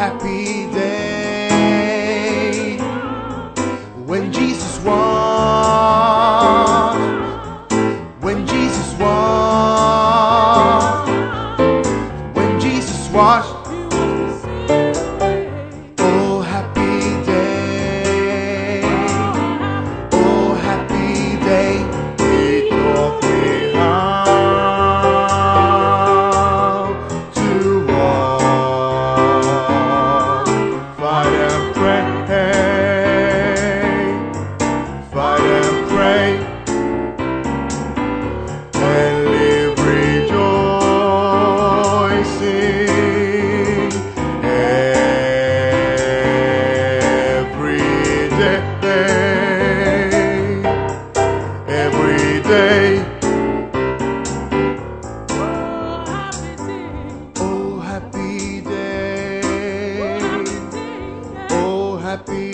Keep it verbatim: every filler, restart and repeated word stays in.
happy day when Jesus washed, when Jesus washed, when Jesus washed. Oh, happy day, oh, happy day. He taught me how to walk, fight and pray, fight and pray, and live rejoicing every day, every day. Oh, happy day, oh, happy